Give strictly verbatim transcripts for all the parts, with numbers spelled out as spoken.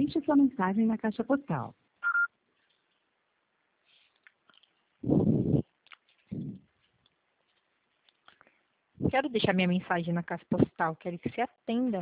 Deixe sua mensagem na caixa postal. Quero deixar minha mensagem na caixa postal, quero que você atenda.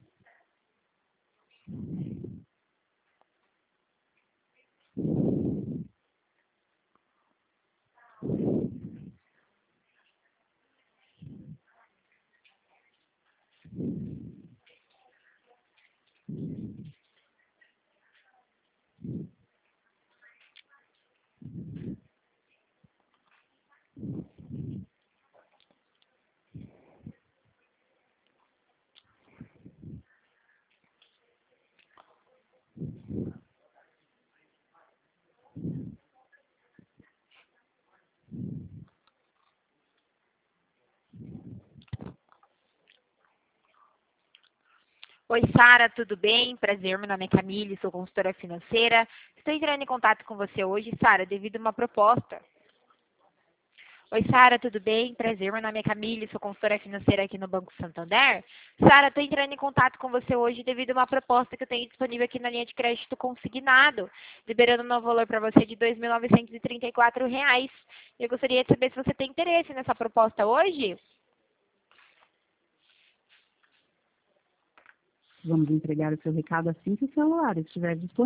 Oi, Sara, tudo bem? Prazer, meu nome é Camille, sou consultora financeira. Estou entrando em contato com você hoje, Sara, devido a uma proposta. Oi, Sara, tudo bem? Prazer, meu nome é Camille, sou consultora financeira aqui no Banco Santander. Sara, estou entrando em contato com você hoje devido a uma proposta que eu tenho disponível aqui na linha de crédito consignado, liberando um novo valor para você de dois mil novecentos e trinta e quatro reais. Eu gostaria de saber se você tem interesse nessa proposta hoje. Vamos entregar o seu recado assim que o celular estiver disponível.